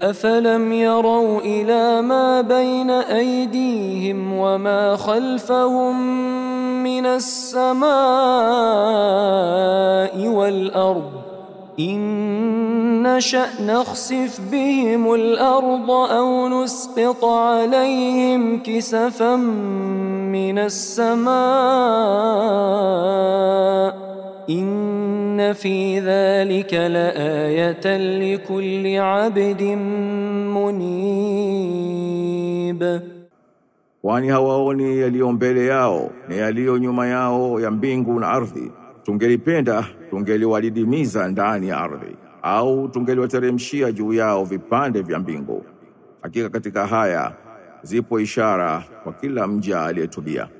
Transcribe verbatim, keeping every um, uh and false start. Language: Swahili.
أفلم يروا إلى ما بين أيديهم وما خلفهم من السماء والأرض إن نشأ نخسف بهم الأرض أو نسقط عليهم كسفا من السماء إن في ذلك لآية لكل عبد منيب. Kwani hawaoni yaliyo mbele yao na yaliyo nyuma yao ya mbingu na ardhi? Tungelipenda tungeliwadidimiza ndani ya ardhi, au tungeliwateremshia juu yao vipande vya mbingu. Hakika katika haya zipo ishara kwa kila mja aliyetubia.